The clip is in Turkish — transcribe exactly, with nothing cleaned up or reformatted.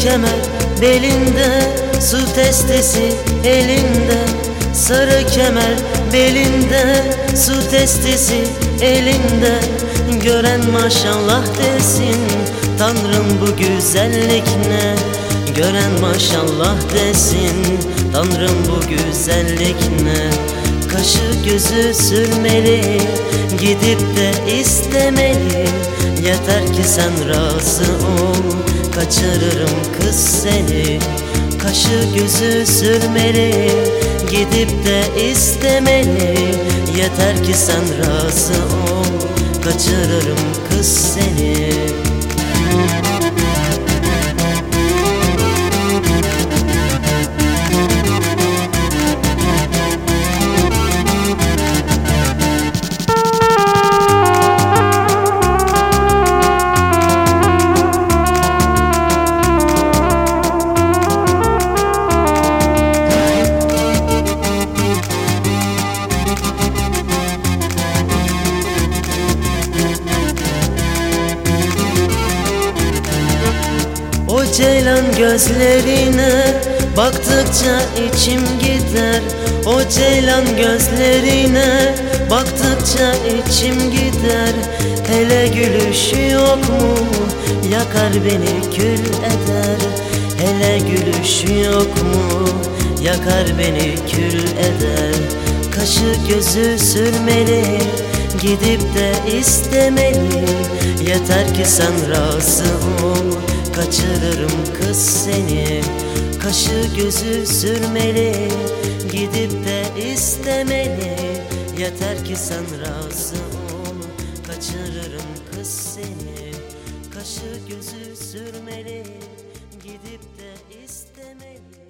kemer belinde, su testisi elinde. Sarı kemer belinde, su testisi elinde. Gören maşallah desin, Tanrım bu güzellik ne? Gören maşallah desin, Tanrım bu güzellik ne? Kaşı gözü sürmeli, gidip de istemeli. Yeter ki sen razı ol, kaçırırım kız seni. Kaşı gözü sürmeli, gidip de istemeli. Yeter ki sen razı ol, kaçırırım kız seni. O ceylan gözlerine baktıkça içim gider. O ceylan gözlerine baktıkça içim gider. Hele gülüşü yok mu, yakar beni kül eder. Hele gülüşü yok mu, yakar beni kül eder. Kaşı gözü sürmeli, gidip de istemeli. Yeter ki sen razı ol, kaçırırım kız seni. Kaşı gözü sürmeli, gidip de istemeli. Yeter ki sen razı ol, kaçırırım kız seni. Kaşı gözü sürmeli, gidip de istemeli.